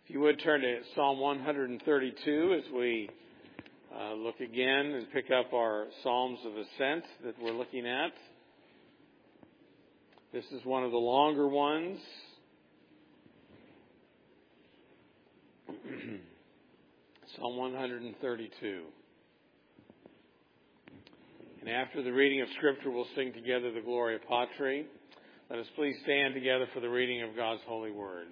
If you would turn to Psalm 132 as we look again and pick up our Psalms of Ascent that we're looking at. This is one of the longer ones. Psalm 132. And after the reading of Scripture, we'll sing together the Gloria Patri. Let us please stand together for the reading of God's holy word.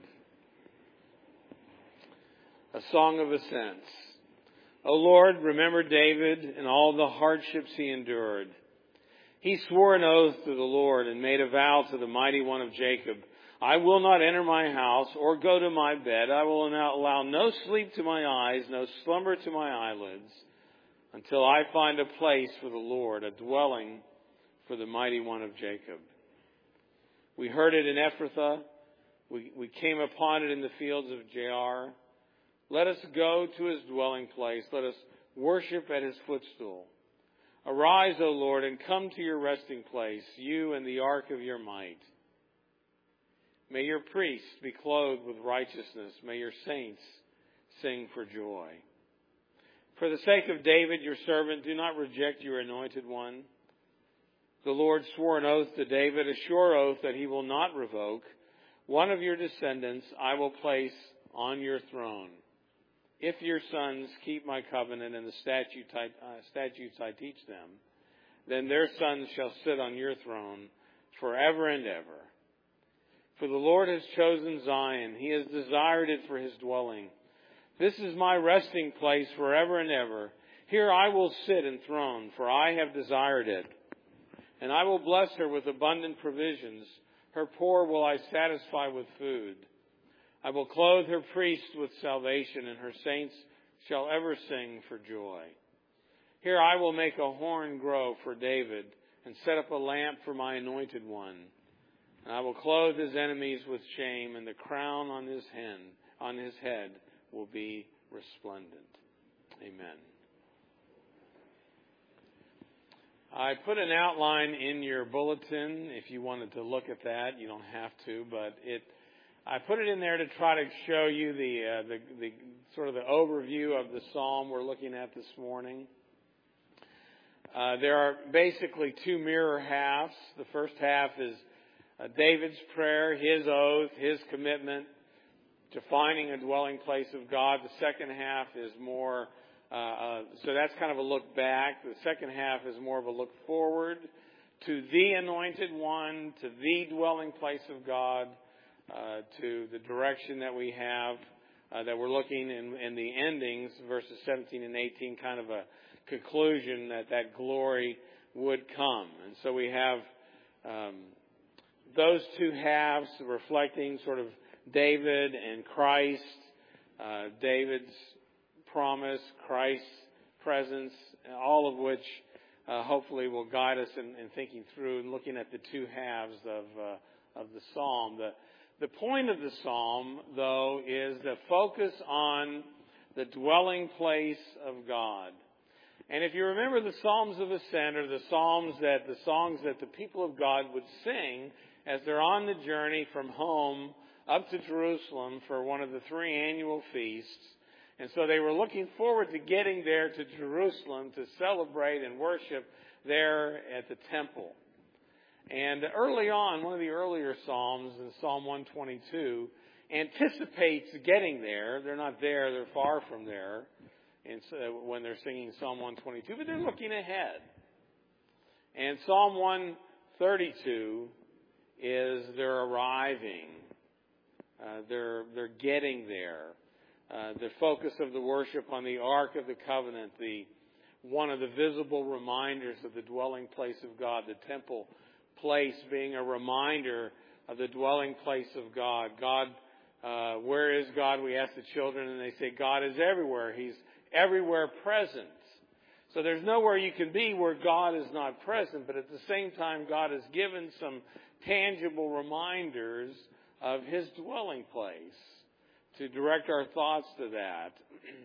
A Song of Ascents. O Lord, remember David and all the hardships he endured. He swore an oath to the Lord and made a vow to the Mighty One of Jacob. I will not enter my house or go to my bed. I will not allow no sleep to my eyes, no slumber to my eyelids, until I find a place for the Lord, a dwelling for the Mighty One of Jacob. We heard it in Ephrathah. We came upon it in the fields of Jaar. Let us go to his dwelling place. Let us worship at his footstool. Arise, O Lord, and come to your resting place, you and the ark of your might. May your priests be clothed with righteousness. May your saints sing for joy. For the sake of David, your servant, do not reject your anointed one. The Lord swore an oath to David, a sure oath that he will not revoke. One of your descendants I will place on your throne. If your sons keep my covenant and the statutes I teach them, then their sons shall sit on your throne forever and ever. For the Lord has chosen Zion. He has desired it for his dwelling. This is my resting place forever and ever. Here I will sit enthroned, for I have desired it. And I will bless her with abundant provisions. Her poor will I satisfy with food. I will clothe her priests with salvation, and her saints shall ever sing for joy. Here I will make a horn grow for David, and set up a lamp for my anointed one. And I will clothe his enemies with shame, and the crown on his head will be resplendent. Amen. I put an outline in your bulletin if you wanted to look at that. You don't have to, but I put it in there to try to show you the sort of the overview of the psalm we're looking at this morning. There are basically two mirror halves. The first half is David's prayer, his oath, his commitment to finding a dwelling place of God. The second half is more, so that's kind of a look back. The second half is more of a look forward to the anointed one, to the dwelling place of God, to the direction that we have, that we're looking in the endings, verses 17 and 18, kind of a conclusion that glory would come. And so we have those two halves reflecting sort of David and Christ, David's promise, Christ's presence, all of which hopefully will guide us in thinking through and looking at the two halves of the psalm. The point of the psalm, though, is the focus on the dwelling place of God. And if you remember the Psalms of Ascent, or the songs that the people of God would sing as they're on the journey from home up to Jerusalem for one of the three annual feasts. And so they were looking forward to getting there to Jerusalem to celebrate and worship there at the temple. And early on, one of the earlier Psalms, in Psalm 122, anticipates getting there. They're not there, they're far from there, and so when they're singing Psalm 122, but they're looking ahead. And Psalm 132 is they're arriving. They're getting there. The focus of the worship on the Ark of the Covenant, one of the visible reminders of the dwelling place of God, the temple place being a reminder of the dwelling place of God. God, where is God? We ask the children, and they say God is everywhere. He's everywhere present. So there's nowhere you can be where God is not present, but at the same time, God has given some tangible reminders of his dwelling place to direct our thoughts to that.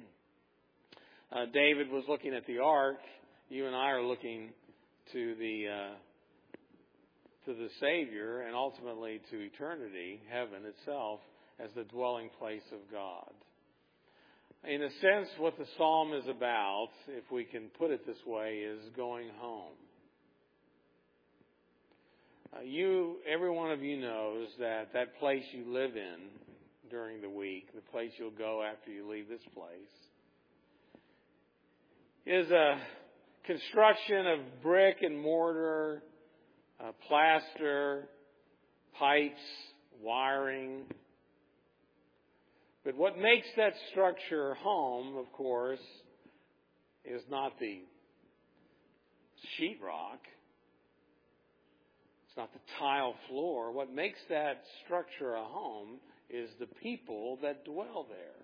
David was looking at the ark. You and I are looking to the Savior, and ultimately to eternity, heaven itself, as the dwelling place of God. In a sense, what the psalm is about, if we can put it this way, is going home. Every one of you knows that place you live in during the week, the place you'll go after you leave this place, is a construction of brick and mortar, plaster, pipes, wiring. But what makes that structure home, of course, is not the sheetrock. It's not the tile floor. What makes that structure a home is the people that dwell there.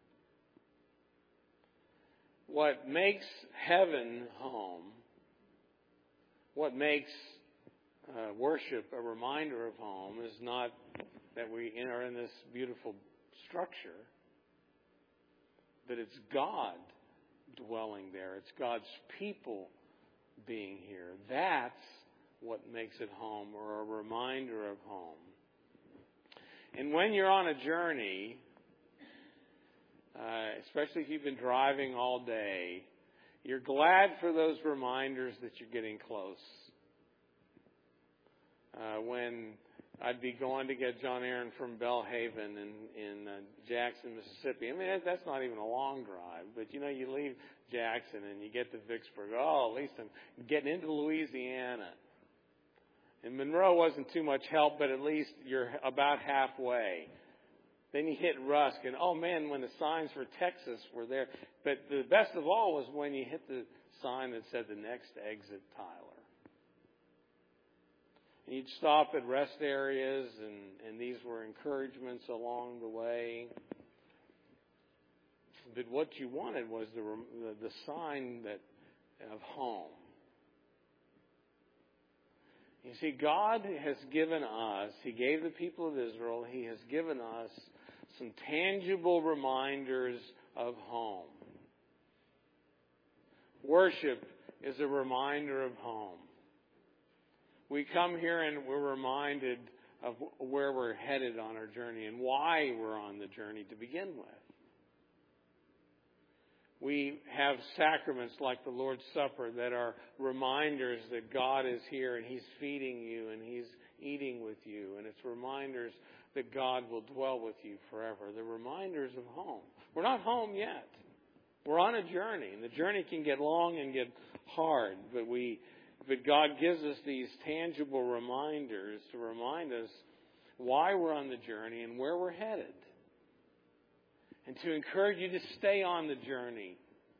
What makes heaven home, what makes worship a reminder of home, is not that we are in this beautiful structure, but it's God dwelling there. It's God's people being here. That's what makes it home, or a reminder of home. And when you're on a journey, especially if you've been driving all day, you're glad for those reminders that you're getting close. When I'd be going to get John Aaron from Belhaven in Jackson, Mississippi. I mean, that's not even a long drive, but you leave Jackson and you get to Vicksburg. Oh, at least I'm getting into Louisiana. And Monroe wasn't too much help, but at least you're about halfway. Then you hit Rusk, and oh man, when the signs for Texas were there. But the best of all was when you hit the sign that said the next exit, Tyler. And you'd stop at rest areas, and these were encouragements along the way. But what you wanted was the sign of home. You see, God has given us, He gave the people of Israel, He has given us some tangible reminders of home. Worship is a reminder of home. We come here and we're reminded of where we're headed on our journey and why we're on the journey to begin with. We have sacraments like the Lord's Supper that are reminders that God is here and He's feeding you and He's eating with you. And it's reminders that God will dwell with you forever. They're reminders of home. We're not home yet. We're on a journey. And the journey can get long and get hard. But God gives us these tangible reminders to remind us why we're on the journey and where we're headed. And to encourage you to stay on the journey.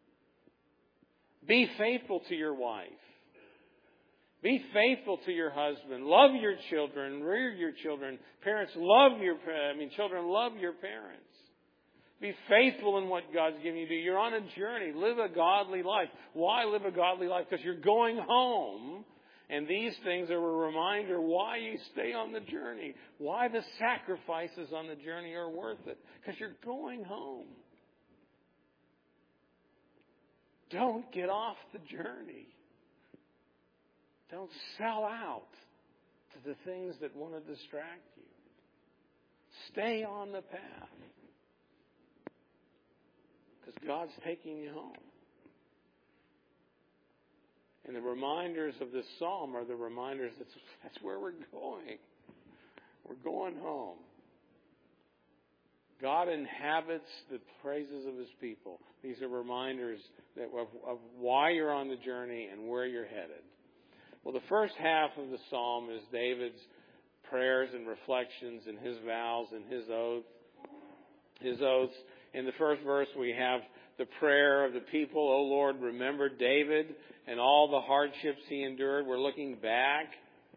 Be faithful to your wife. Be faithful to your husband. Love your children. Rear your children. Children love your parents. Be faithful in what God's given you to do. You're on a journey. Live a godly life. Why live a godly life? Because you're going home. And these things are a reminder why you stay on the journey. Why the sacrifices on the journey are worth it. Because you're going home. Don't get off the journey. Don't sell out to the things that want to distract you. Stay on the path. Because God's taking you home. And the reminders of this psalm are the reminders that's where we're going. We're going home. God inhabits the praises of His people. These are reminders of why you're on the journey and where you're headed. Well, the first half of the psalm is David's prayers and reflections and his vows and his oaths. In the first verse, we have the prayer of the people. O Lord, remember David and all the hardships he endured. We're looking back.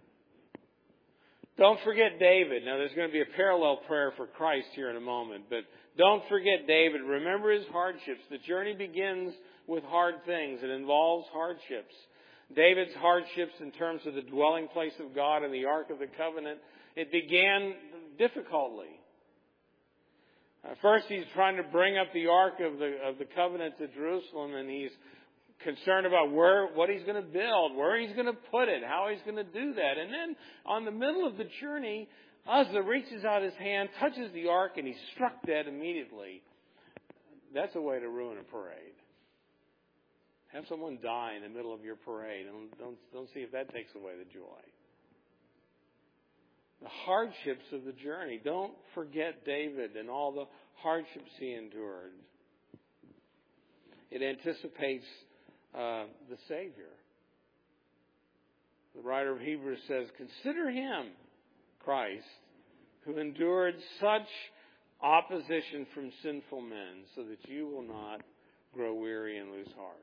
Don't forget David. Now, there's going to be a parallel prayer for Christ here in a moment, but don't forget David. Remember his hardships. The journey begins with hard things. It involves hardships. David's hardships in terms of the dwelling place of God and the Ark of the Covenant, it began difficultly. First, he's trying to bring up the Ark of the Covenant to Jerusalem, and he's concerned about what he's going to build, where he's going to put it, how he's going to do that. And then on the middle of the journey, Uzzah reaches out his hand, touches the ark, and he's struck dead immediately. That's a way to ruin a parade. Have someone die in the middle of your parade. Don't see if that takes away the joy. The hardships of the journey. Don't forget David and all the hardships he endured. It anticipates the Savior. The writer of Hebrews says, "Consider him, Christ, who endured such opposition from sinful men, so that you will not grow weary and lose heart."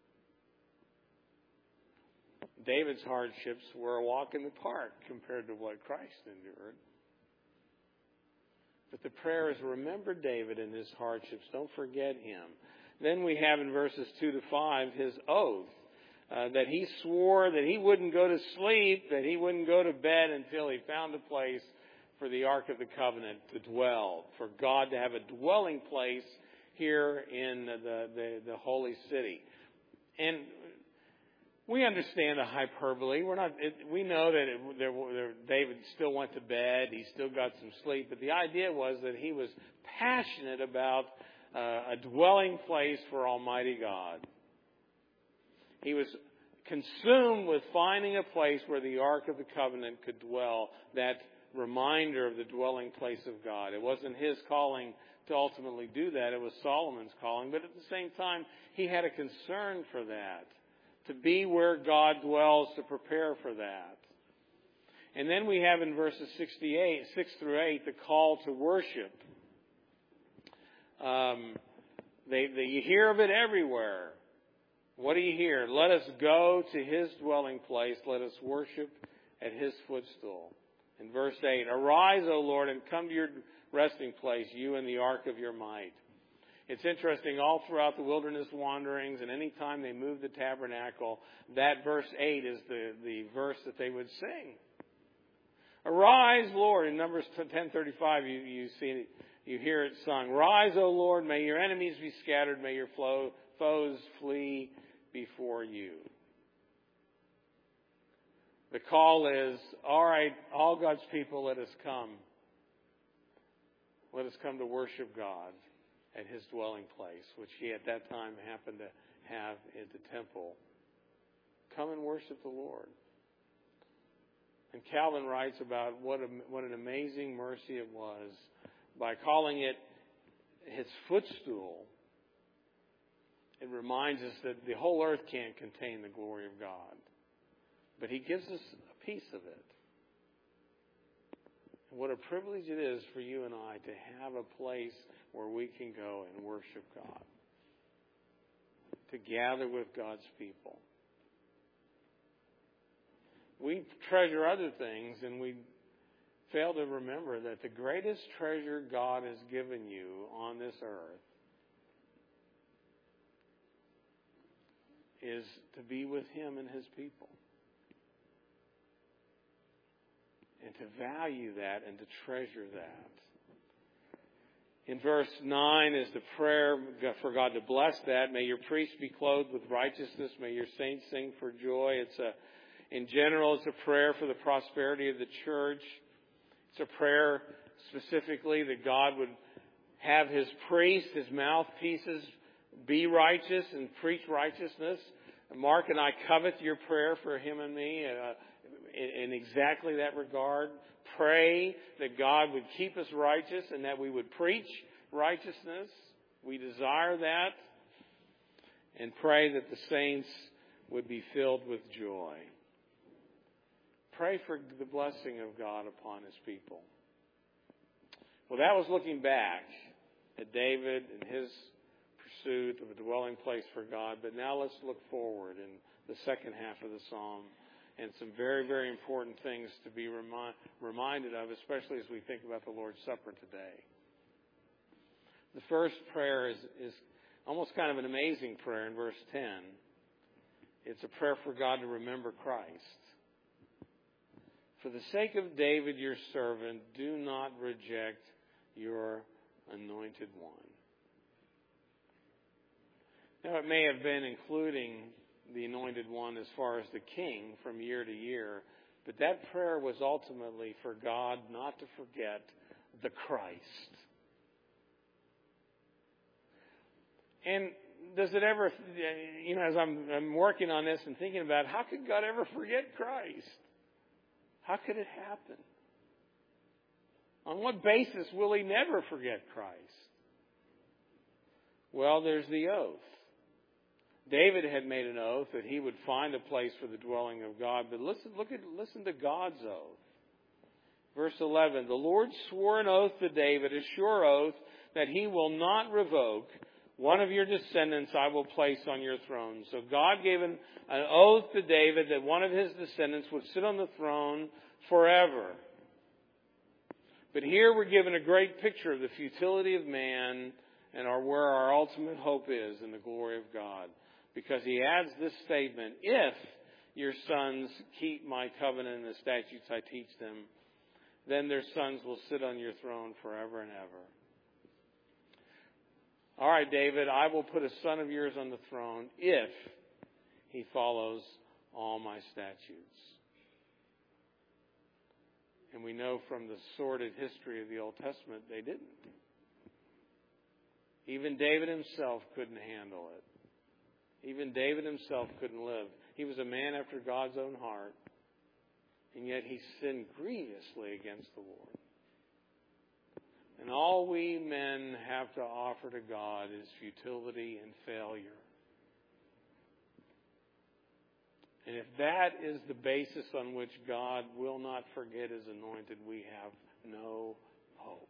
David's hardships were a walk in the park compared to what Christ endured. But the prayer is, remember David and his hardships. Don't forget him. Then we have in verses 2 to 5 his oath that he swore that he wouldn't go to sleep, that he wouldn't go to bed until he found a place for the Ark of the Covenant to dwell, for God to have a dwelling place here in the holy city. And we understand the hyperbole. We know that David still went to bed. He still got some sleep. But the idea was that he was passionate about a dwelling place for Almighty God. He was consumed with finding a place where the Ark of the Covenant could dwell, that reminder of the dwelling place of God. It wasn't his calling to ultimately do that. It was Solomon's calling. But at the same time, he had a concern for that, to be where God dwells, to prepare for that. And then we have in verses 6 through 8, the call to worship. You hear of it everywhere. What do you hear? Let us go to his dwelling place. Let us worship at his footstool. In verse 8, arise, O Lord, and come to your resting place, you and the ark of your might. It's interesting, all throughout the wilderness wanderings, and any time they moved the tabernacle, that verse 8 is the verse that they would sing. Arise, Lord. In Numbers 10:35, you see it, you hear it sung. Rise, O Lord, may your enemies be scattered, may your foes flee before you. The call is, all right, all God's people, let us come. Let us come to worship God at his dwelling place, which he at that time happened to have at the temple. Come and worship the Lord. And Calvin writes about what an amazing mercy it was. By calling it his footstool, it reminds us that the whole earth can't contain the glory of God. But he gives us a piece of it. And what a privilege it is for you and I to have a place where we can go and worship God, to gather with God's people. We treasure other things, and we fail to remember that the greatest treasure God has given you on this earth is to be with him and his people. And to value that and to treasure that. In verse 9 is the prayer for God to bless that. May your priests be clothed with righteousness. May your saints sing for joy. In general, it's a prayer for the prosperity of the church. It's a prayer specifically that God would have his priests, his mouthpieces, be righteous and preach righteousness. Mark and I covet your prayer for him and me in exactly that regard. Pray that God would keep us righteous and that we would preach righteousness. We desire that. And pray that the saints would be filled with joy. Pray for the blessing of God upon his people. Well, that was looking back at David and his pursuit of a dwelling place for God. But now let's look forward in the second half of the psalm, and some very, very important things to be reminded of, especially as we think about the Lord's Supper today. The first prayer is almost kind of an amazing prayer in verse 10. It's a prayer for God to remember Christ. For the sake of David, your servant, do not reject your anointed one. Now, it may have been including the anointed one as far as the king from year to year, But that prayer was ultimately for God not to forget the Christ. And does it ever, as I'm working on this and thinking about it, how could God ever forget Christ? How could it happen? On what basis will He never forget Christ? Well, there's the oath. David had made an oath that he would find a place for the dwelling of God. But listen to God's oath. Verse 11, the Lord swore an oath to David, a sure oath, that He will not revoke. One of your descendants I will place on your throne. So God gave an oath to David that one of his descendants would sit on the throne forever. But here we're given a great picture of the futility of man and where our ultimate hope is in the glory of God. Because He adds this statement, if your sons keep my covenant and the statutes I teach them, then their sons will sit on your throne forever and ever. All right, David, I will put a son of yours on the throne if he follows all my statutes. And we know from the sordid history of the Old Testament, they didn't. Even David himself couldn't handle it. Even David himself couldn't live. He was a man after God's own heart, and yet he sinned grievously against the Lord. And all we men have to offer to God is futility and failure. And if that is the basis on which God will not forget His anointed, we have no hope.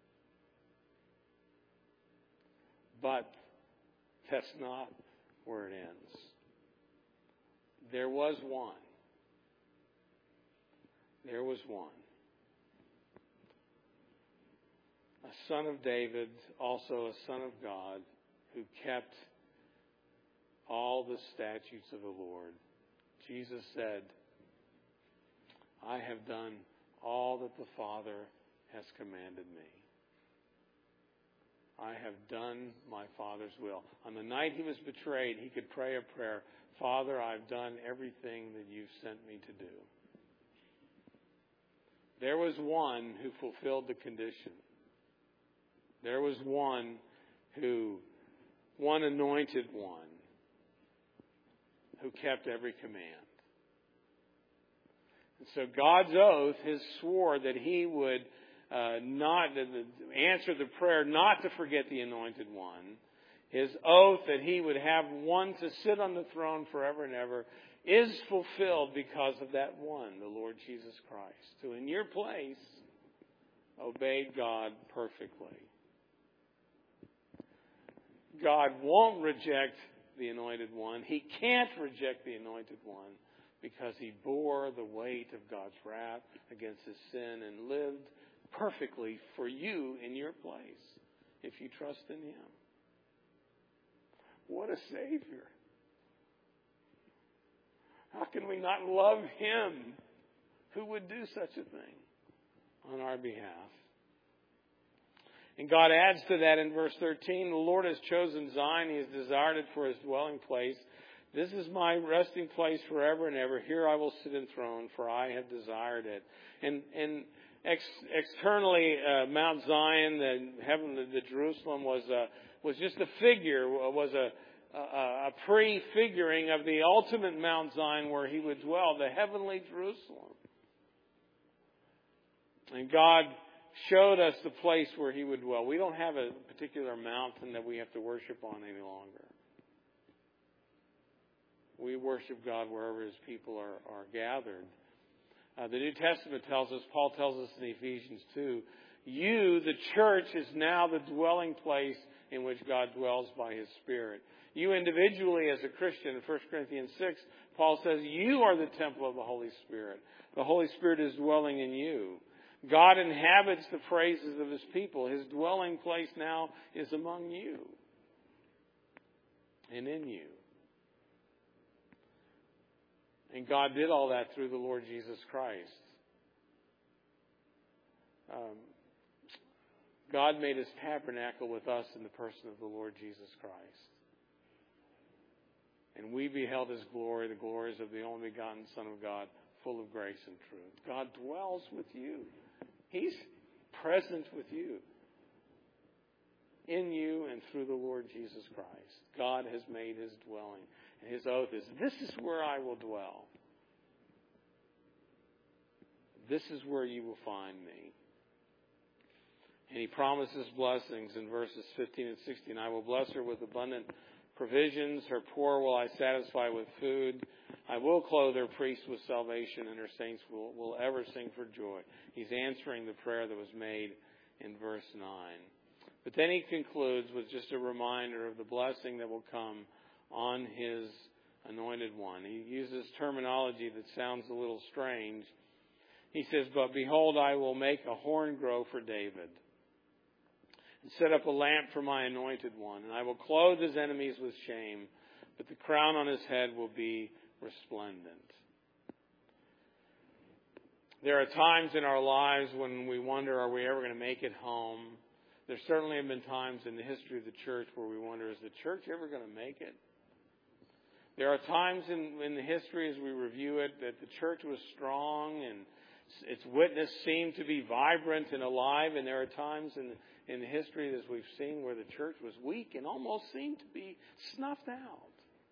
But that's not where it ends. There was one. There was one. A son of David, also a son of God, who kept all the statutes of the Lord. Jesus said, I have done all that the Father has commanded me. I have done my Father's will. On the night He was betrayed, He could pray a prayer, Father, I've done everything that you've sent me to do. There was one who fulfilled the condition. There was one anointed one, who kept every command. And so God's oath, His swore that He would not answer the prayer not to forget the anointed one. His oath that He would have one to sit on the throne forever and ever is fulfilled because of that one, the Lord Jesus Christ, who in your place obeyed God perfectly. God won't reject the anointed one. He can't reject the anointed one because He bore the weight of God's wrath against His sin and lived perfectly for you in your place if you trust in Him. What a Savior. How can we not love Him who would do such a thing on our behalf? And God adds to that in verse 13, the Lord has chosen Zion. He has desired it for His dwelling place. This is my resting place forever and ever. Here I will sit enthroned, for I have desired it. And externally, Mount Zion, the Jerusalem, was just a figure, was a prefiguring of the ultimate Mount Zion where He would dwell, the heavenly Jerusalem. And God showed us the place where He would dwell. We don't have a particular mountain that we have to worship on any longer. We worship God wherever His people are gathered. The New Testament tells us, Paul tells us in Ephesians 2, you, the church, is now the dwelling place in which God dwells by His Spirit. You individually as a Christian, in 1 Corinthians 6, Paul says you are the temple of the Holy Spirit. The Holy Spirit is dwelling in you. God inhabits the praises of His people. His dwelling place now is among you and in you. And God did all that through the Lord Jesus Christ. God made His tabernacle with us in the person of the Lord Jesus Christ. And we beheld His glory, the glories of the only begotten Son of God, full of grace and truth. God dwells with you. He's present with you. In you and through the Lord Jesus Christ. God has made his dwelling. And his oath is, this is where I will dwell. This is where you will find me. And he promises blessings in verses 15 and 16. I will bless her with abundant provisions. Her poor will I satisfy with food. I will clothe her priests with salvation, and her saints will ever sing for joy. He's answering the prayer that was made in verse 9. But then he concludes with just a reminder of the blessing that will come on his anointed one. He uses terminology that sounds a little strange. He says, but behold, I will make a horn grow for David, and set up a lamp for my anointed one, and I will clothe his enemies with shame, but the crown on his head will be resplendent. There are times in our lives when we wonder, are we ever going to make it home? There certainly have been times in the history of the church where we wonder, is the church ever going to make it? There are times in the history as we review it that the church was strong and its witness seemed to be vibrant and alive, and there are times in the history, as we've seen, where the church was weak and almost seemed to be snuffed out.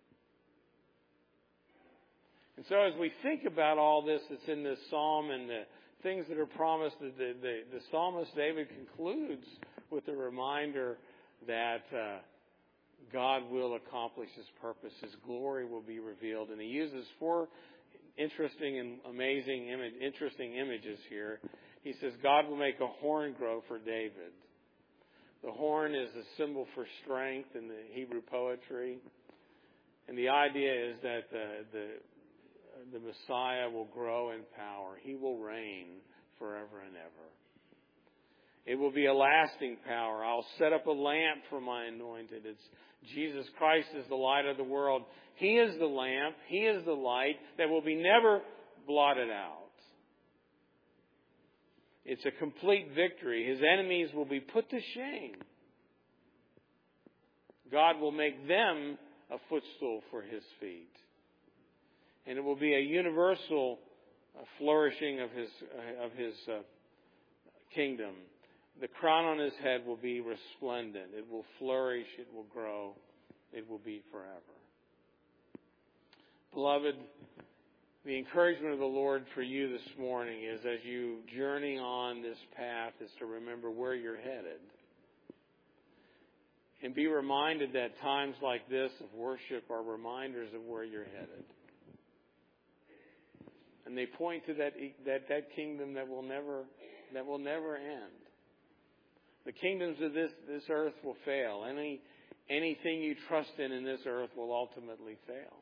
And so as we think about all this that's in this psalm and the things that are promised, the psalmist David concludes with a reminder that God will accomplish his purpose. His glory will be revealed. And he uses four interesting and amazing interesting images here. He says God will make a horn grow for David. The horn is a symbol for strength in the Hebrew poetry. And the idea is that the Messiah will grow in power. He will reign forever and ever. It will be a lasting power. I'll set up a lamp for my anointed. It's Jesus Christ is the light of the world. He is the lamp. He is the light that will be never blotted out. It's a complete victory. His enemies will be put to shame. God will make them a footstool for his feet. And it will be a universal flourishing of his kingdom. The crown on his head will be resplendent. It will flourish. It will grow. It will be forever. Beloved, the encouragement of the Lord for you this morning is, as you journey on this path, is to remember where you're headed. And be reminded that times like this of worship are reminders of where you're headed. And they point to that kingdom that will never end. The kingdoms of this earth will fail. Anything you trust in this earth will ultimately fail.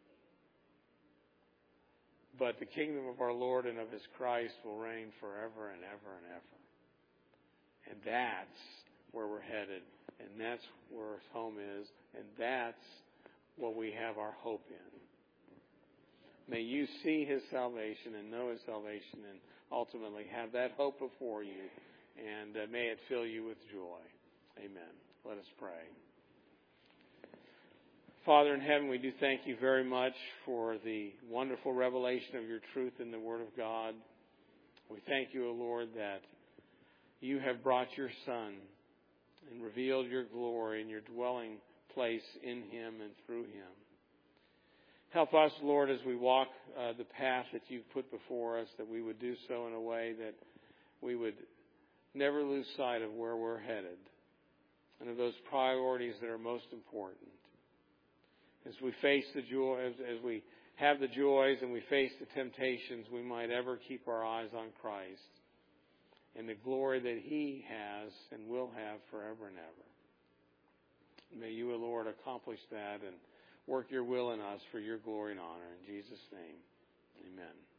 But the kingdom of our Lord and of his Christ will reign forever and ever and ever. And that's where we're headed. And that's where his home is. And that's what we have our hope in. May you see his salvation and know his salvation and ultimately have that hope before you. And may it fill you with joy. Amen. Let us pray. Father in heaven, we do thank you very much for the wonderful revelation of your truth in the Word of God. We thank you, O Lord, that you have brought your Son and revealed your glory and your dwelling place in him and through him. Help us, Lord, as we walk the path that you've put before us, that we would do so in a way that we would never lose sight of where we're headed and of those priorities that are most important. As we face the joy, as we have the joys and we face the temptations, we might ever keep our eyes on Christ and the glory that he has and will have forever and ever. May you, O Lord, accomplish that and work your will in us for your glory and honor. In Jesus' name, amen.